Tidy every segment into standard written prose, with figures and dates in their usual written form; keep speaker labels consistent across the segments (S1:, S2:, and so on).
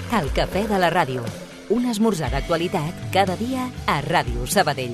S1: El cafè de la ràdio. Un esmorzar d'actualitat cada dia a Ràdio Sabadell.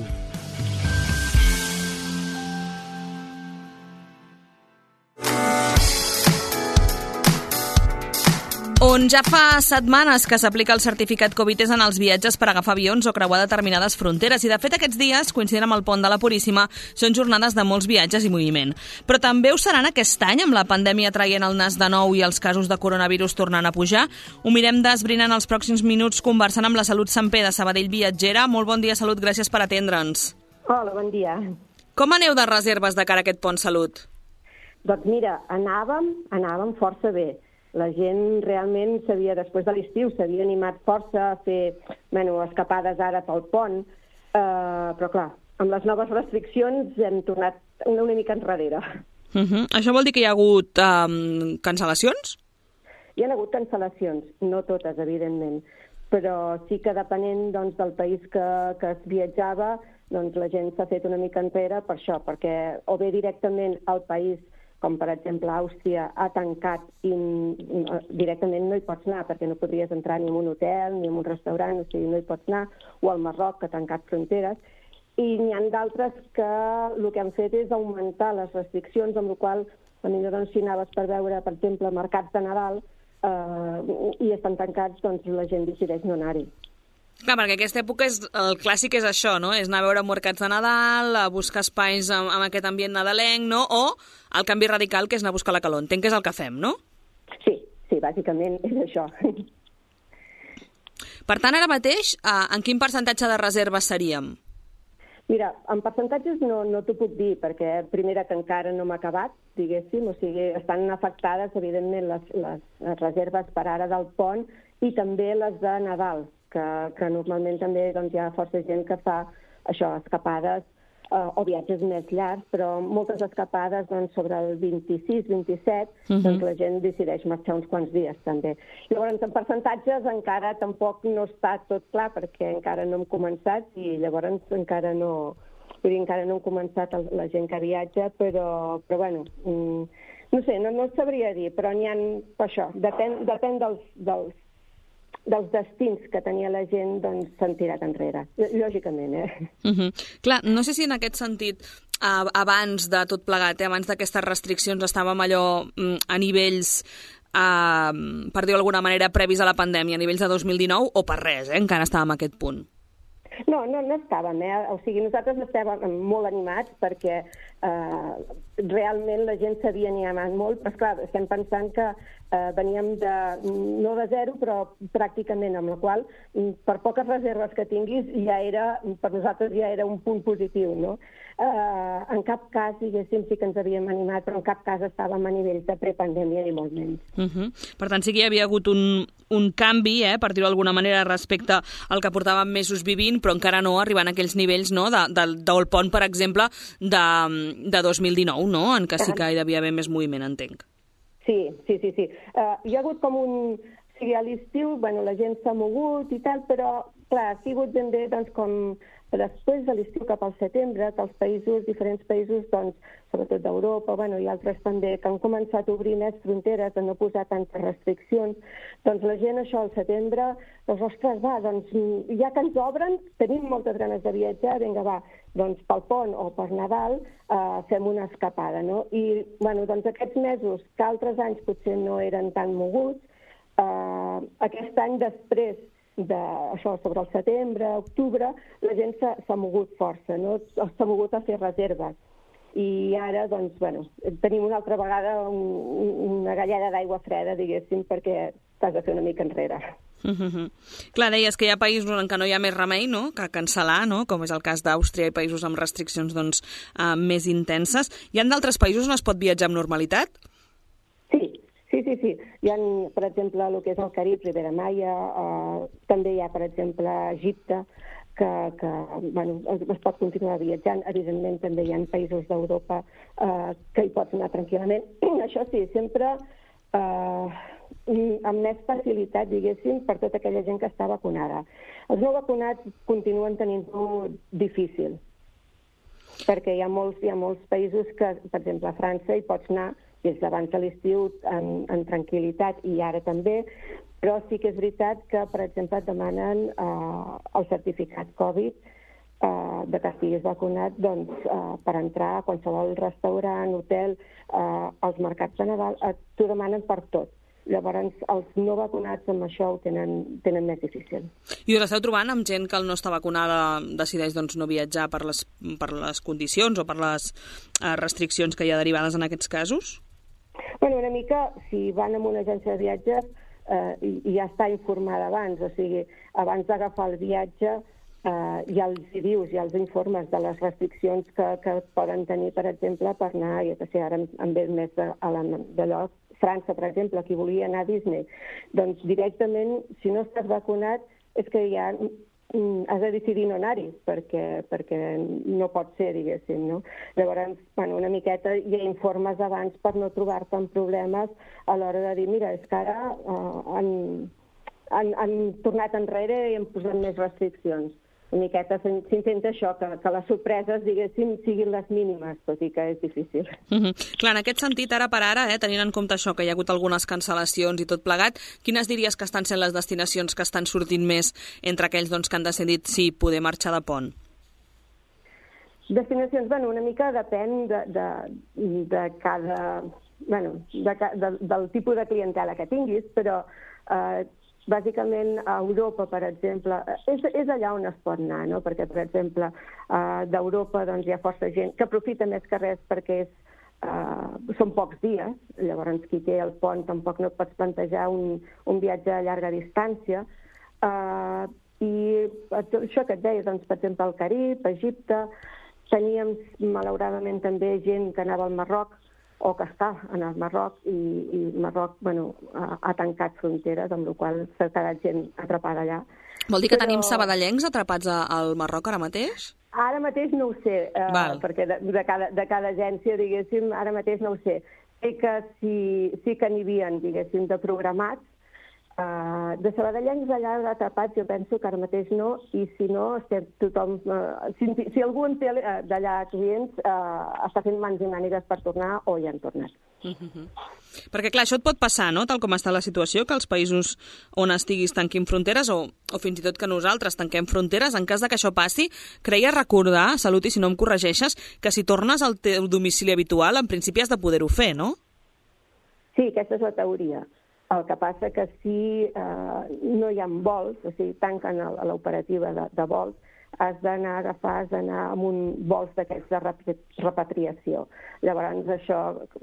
S1: On ja fa setmanes que s'aplica el certificat Covid és en els viatges per agafar avions o creuar determinades fronteres. I, de fet, aquests dies, coincidint amb el pont de la Puríssima, són jornades de molts viatges i moviment. Però també ho seran aquest any, amb la pandèmia traient el nas de nou i els casos de coronavirus tornant a pujar. Ho mirem d'esbrinar en els pròxims minuts conversant amb la Salut Samper de Sabadell Viatgera. Molt bon dia, Salut, gràcies per atendre'ns.
S2: Hola, bon dia.
S1: Com aneu de reserves de cara a aquest pont, Salut?
S2: Doncs mira, anàvem força bé. La gent realment després de l'estiu, s'havia animat força a fer escapades ara pel pont, però clar, amb les noves restriccions hem tornat una mica enrere.
S1: Això vol dir que hi ha hagut cancel·lacions?
S2: Hi ha hagut cancel·lacions, no totes, evidentment, però sí que depenent del país que es viatjava, la gent s'ha fet una mica enrere per això, perquè o bé directament al país, com per exemple Àustria, ha tancat i directament no hi pots anar perquè no podries entrar ni en un hotel ni en un restaurant, o sigui, no hi pots anar, o al Marroc, que ha tancat fronteres, i n'hi ha d'altres que el que han fet és augmentar les restriccions, amb la qual cosa, si anaves per veure, per exemple, mercats de Nadal i estan tancats, doncs la gent decideix no anar-hi.
S1: Clar, perquè aquesta època el clàssic és això, no? És anar a veure mercats de Nadal, a buscar espais amb aquest ambient nadalenc, no? O el canvi radical, que és anar a buscar la calor. Entenc que és el que fem, no?
S2: Sí, bàsicament és això.
S1: Per tant, ara mateix, en quin percentatge de reserves seríem?
S2: Mira, en percentatges no t'ho puc dir, perquè primera que encara no m'ha acabat, diguéssim, o sigui, estan afectades, evidentment, les reserves per ara del pont i també les de Nadal, que normalment també hi ha força gent que fa això, escapades o viatges més llargs, però moltes escapades sobre el 26-27, la gent decideix marxar uns quants dies també. Llavors, en percentatges encara tampoc no està tot clar perquè encara no hem començat i llavors encara no hem començat la gent que viatja, però bueno, no sé, no sabria dir, però n'hi ha, això, depèn dels destins que tenia la gent, doncs s'han tirat enrere, lògicament,
S1: Clar, no sé si en aquest sentit, abans de tot plegat, abans d'aquestes restriccions, estàvem allò a nivells, per dir-ho d'alguna manera, previs a la pandèmia, a nivells de 2019, o per res, encara estàvem a aquest punt.
S2: No estàvem, o sigui, nosaltres estàvem molt animats perquè realment la gent s'havia animat molt, però esclar, estem pensant que veníem no de zero, però pràcticament, amb la qual per poques reserves que tinguis per nosaltres ja era un punt positiu, no? En cap cas, diguéssim, sí que ens havíem animat, però en cap cas estàvem a nivells de prepandèmia ni molt menys.
S1: Per tant, sí que hi havia hagut un canvi, per dir-ho d'alguna manera, respecte al que portàvem mesos vivint, però encara no arribant a aquells nivells, no?, del pont, per exemple, de 2019, no?, en què sí que hi devia haver més moviment, entenc.
S2: Sí. Hi ha hagut com o sigui, a l'estiu, la gent s'ha mogut i tal, però, clar, ha sigut ben bé, com després de l'estiu cap al setembre, que els diferents països, sobretot d'Europa, i altres també, que han començat a obrir més fronteres, de no posar tantes restriccions, la gent, això, al setembre, ostres, ja que ens obren, tenim moltes ganes de viatjar, vinga, va, pel pont o per Nadal fem una escapada, no? I, aquests mesos, que altres anys potser no eren tan moguts, aquest any després d'això, sobre el setembre, octubre, la gent s'ha mogut força, no? S'ha mogut a fer reserves. I ara, tenim una altra vegada una galleda d'aigua freda, diguéssim, perquè t'has de fer una mica enrere.
S1: Clar, deies que hi ha països en què no hi ha més remei, no?, que cancel·lar, no?, com és el cas d'Àustria i països amb restriccions més intenses. Hi ha d'altres països on es pot viatjar amb normalitat?
S2: Sí. Hi ha, per exemple, el que és el Carib, Ribera Maya, també hi ha, per exemple, Egipte, que es pot continuar viatjant. Evidentment, també hi ha països d'Europa que hi pots anar tranquil·lament. Això sí, sempre amb més facilitat, diguéssim, per tota aquella gent que està vacunada. Els no vacunats continuen tenint-ho difícil, perquè hi ha molts països que, per exemple, a França hi pots anar des d'abans de l'estiu en tranquil·litat i ara també, Però sí que és veritat que, per exemple, et demanen el certificat Covid de que estiguis vacunat per entrar a qualsevol restaurant, hotel, als mercats de Nadal, t'ho demanen per tot. Llavors, els no vacunats amb això ho tenen més difícil.
S1: I us esteu trobant amb gent que al no estar vacunada decideix no viatjar per les condicions o per les restriccions que hi ha derivades en aquests casos?
S2: Bueno, una mica, si van a una agència de viatges, ja està informada abans, o sigui, abans d'agafar el viatge ja els dius, ja els informes de les restriccions que poden tenir, per exemple, per anar, jo que sé, ara em ve més d'allò, França, per exemple, qui volia anar a Disney, doncs directament, si no estàs vacunat, és que ja has de decidir no anar-hi, perquè no pot ser, diguéssim, no? Llavors, bueno, una miqueta hi ha informes abans per no trobar-te amb problemes a l'hora de dir, mira, és que ara han tornat enrere i han posat més restriccions. Una miqueta s'intenta això, que les sorpreses, diguéssim, siguin les mínimes, tot i que és difícil.
S1: Clar, en aquest sentit, ara per ara, tenint en compte això, que hi ha hagut algunes cancel·lacions i tot plegat, quines diries que estan sent les destinacions que estan sortint més entre aquells que han decidit sí, poder marxar de pont?
S2: Destinacions, bueno, una mica depèn de cada... Bueno, del tipus de clientela que tinguis, però... Bàsicament, a Europa, per exemple, és allà on es pot anar, no? Perquè, per exemple, d'Europa hi ha força gent que aprofita més que res perquè són pocs dies, llavors qui té el pont tampoc no et pots plantejar un viatge a llarga distància. I això que et deia, per exemple, al Carib, a Egipte, teníem, malauradament, també gent que anava al Marroc, o que està en el Marroc, i Marroc ha tancat fronteres, amb la qual s'ha quedat gent atrapada allà.
S1: Vol dir que tenim sabadellencs atrapats al Marroc ara mateix?
S2: Ara mateix no ho sé, perquè de cada agència, diguéssim, ara mateix no ho sé. Sé que sí que n'hi havia, diguéssim, de programats. De sabadellencs allà atrapats jo penso que ara mateix no, i si no, tothom... Si algú en té d'allà clients, està fent mans i mànigues per tornar o ja han tornat.
S1: Perquè, clar, això et pot passar, no?, tal com està la situació, que els països on estiguis tanquin fronteres o fins i tot que nosaltres tanquem fronteres. En cas de que això passi, creia recordar, Salut, i si no em corregeixes, que si tornes al teu domicili habitual, en principi has de poder-ho fer, no?
S2: Sí, aquesta és la teoria. El que passa que si no hi ha vols, o sigui, tanquen l'operativa de vols, has d'anar amb un vols d'aquests de repatriació. Llavors això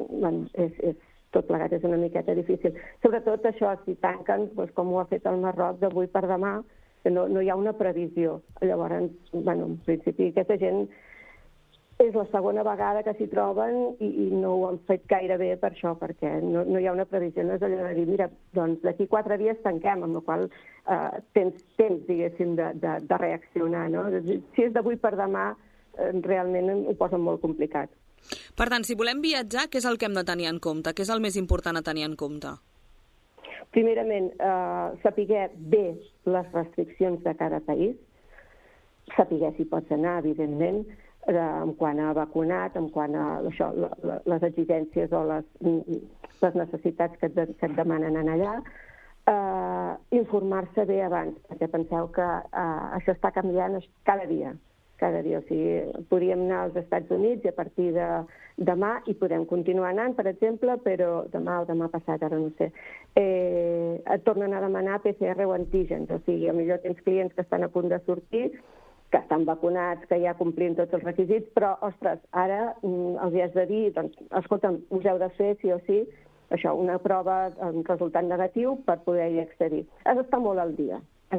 S2: tot plegat és una miqueta difícil. Sobretot això, si tanquen, com ho ha fet el Marroc d'avui per demà, que no hi ha una previsió. Llavors, en principi, aquesta gent és la segona vegada que s'hi troben i no ho han fet gaire bé per això, perquè no hi ha una previsió. No és allò de dir, mira, doncs d'aquí 4 dies tanquem, amb la qual tens temps, diguéssim, de reaccionar, no? Si és d'avui per demà, realment ho posen molt complicat.
S1: Per tant, si volem viatjar, què és el que hem de tenir en compte? Què és el més important a tenir en compte?
S2: Primerament, saber bé les restriccions de cada país, saber si pots anar, evidentment, en quant a vacunat, en quant a això, les exigències o les necessitats que et demanen en allà, informar-se bé abans, perquè penseu que això està canviant cada dia. O sigui, podríem anar als Estats Units i a partir de demà hi podem continuar anant, per exemple, però demà o demà passat, ara no sé, et tornen a demanar PCR o antígens, o sigui, potser tens clients que estan a punt de sortir, que estan vacunats, que ja complien tots els requisits, però, ostres, ara els has de dir, doncs, escolta'm, us heu de fer, sí o sí, això, una prova amb resultat negatiu per poder-hi accedir. Has d'estar molt al dia,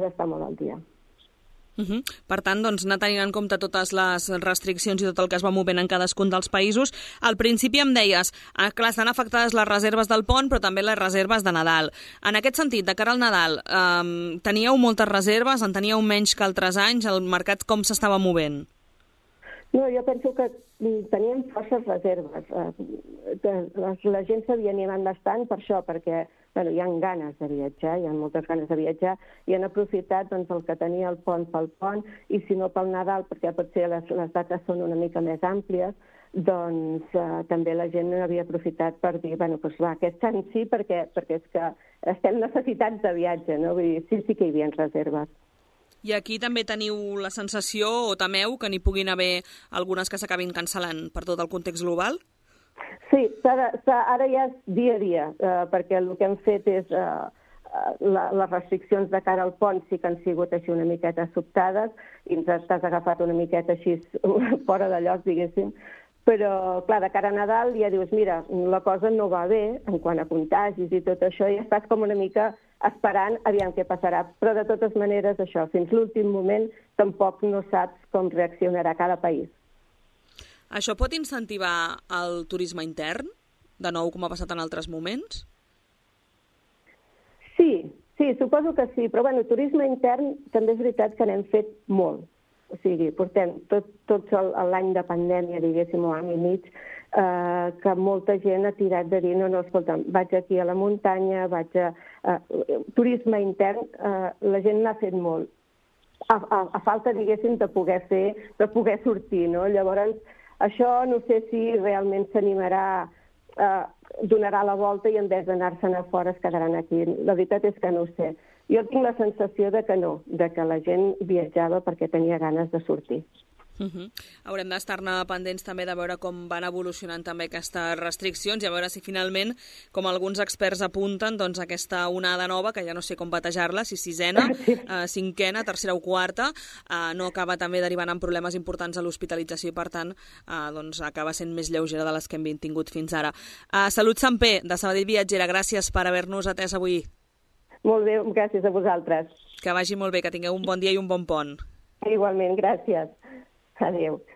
S1: Per tant, doncs, anar tenint en compte totes les restriccions i tot el que es va movent en cadascun dels països. Al principi em deies, clar, estan afectades les reserves del pont, però també les reserves de Nadal. En aquest sentit, de cara al Nadal, teníeu moltes reserves, en teníeu menys que altres anys? El mercat com s'estava movent?
S2: No, jo penso que teníem forces reserves. La gent s'havia animat bastant per això, perquè hi ha ganes de viatjar, hi ha moltes ganes de viatjar, i han aprofitat el que tenia el pont pel pont, i si no pel Nadal, perquè potser les dates són una mica més àmplies, doncs també la gent havia aprofitat per dir, bueno, doncs va, aquest any sí, perquè és que estem necessitats de viatge, no? Vull dir, sí que hi havia reserves.
S1: I aquí també teniu la sensació, o temeu, que n'hi puguin haver algunes que s'acabin cancel·lant per tot el context global?
S2: Sí, ara ja és dia a dia, perquè el que hem fet és... les restriccions de cara al pont sí que han sigut així una miqueta sobtades i ens has agafat una miqueta així fora de lloc, diguéssim. Però, clar, de cara a Nadal ja dius, mira, la cosa no va bé en quant a contagis i tot això, i estàs com una mica esperant aviam què passarà. Però, de totes maneres, això, fins l'últim moment tampoc no saps com reaccionarà cada país.
S1: Això pot incentivar el turisme intern, de nou com ha passat en altres moments?
S2: Sí, suposo que sí, però bueno, turisme intern també és veritat que n'hem fet molt. O sigui, portem tot l'any de pandèmia, diguéssim, o any i mig, que molta gent ha tirat de dir, no, escolta, vaig aquí a la muntanya, turisme intern, la gent n'ha fet molt. A falta, diguéssim, de poder sortir, no? Llavors, això no sé si realment s'animarà, donarà la volta i en vez d'anar-se'n a fora es quedaran aquí. La veritat és que no ho sé. Jo tinc la sensació de que no, de que la gent viatjava perquè tenia ganes de sortir.
S1: Haurem d'estar-ne pendents també de veure com van evolucionant també aquestes restriccions i a veure si finalment, com alguns experts apunten, doncs aquesta onada nova, que ja no sé com batejar-la, si sisena, cinquena, tercera o quarta, no acaba també derivant en problemes importants a l'hospitalització i per tant doncs acaba sent més lleugera de les que hem tingut fins ara. Salut Samper, de Sabadell Viatgera, gràcies per haver-nos atès avui.
S2: Molt bé, gràcies a vosaltres.
S1: Que vagi molt bé, que tingueu un bon dia i un bon pont.
S2: Igualment, gràcies. Adéu.